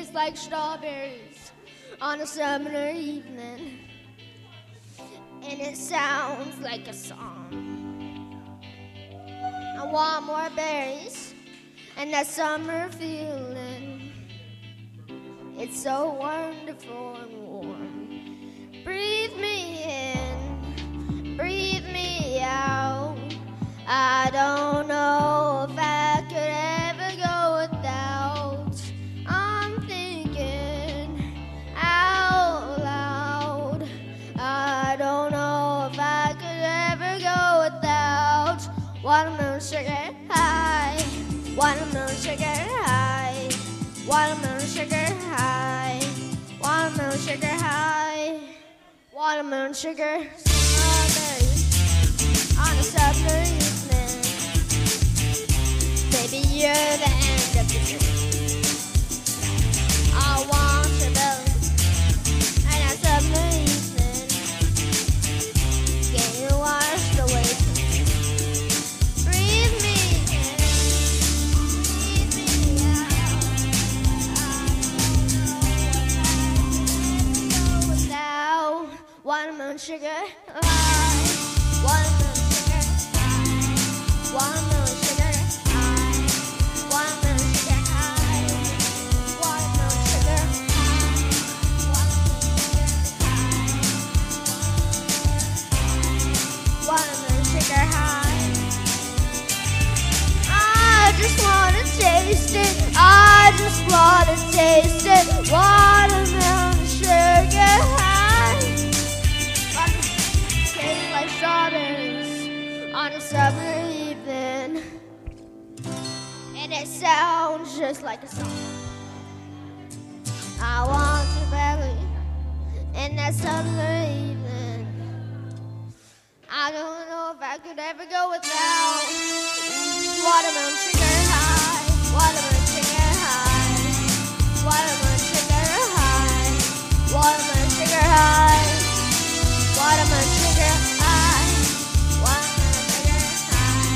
tastes like strawberries on a summer evening, and it sounds like a song. I want more berries and that summer feeling. It's so wonderful and warm. Breathe me in, breathe me out. I don't know if I could ever go without. I'm thinking out loud. I don't know if I could ever go without watermelon sugar high, watermelon sugar high, watermelon sugar high, watermelon sugar high, watermelon sugar strawberries on a summer evening. Baby, you're the end of the day. I want your belly and a summer evening. Get you washed away from me. Breathe me in, breathe me out. I don't know if I can go without watermelon sugar high, watermelon sugar high, watermelon sugar high, watermelon sugar high, watermelon sugar high, watermelon sugar high. I just wanna taste it. I just wanna taste it. Watermelon sugar high. Tastes like strawberries on a summer evening, and it sounds just like a song. I want your belly in that summer evening. I don't know if I could ever go without watermelon sugar high, watermelon sugar high, watermelon sugar high, watermelon sugar high, watermelon sugar high, watermelon sugar high.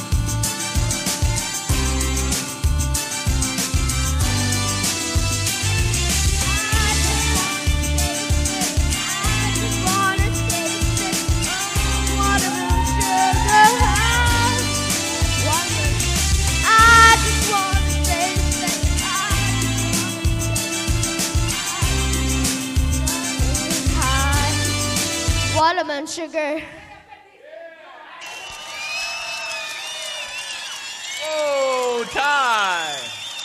I just wanna taste it. Watermelon sugar high. I just wanna taste it. High. Watermelon sugar. Oh, Ty!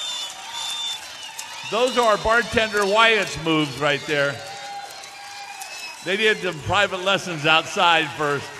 Those are bartender Wyatt's moves right there. They did some private lessons outside first.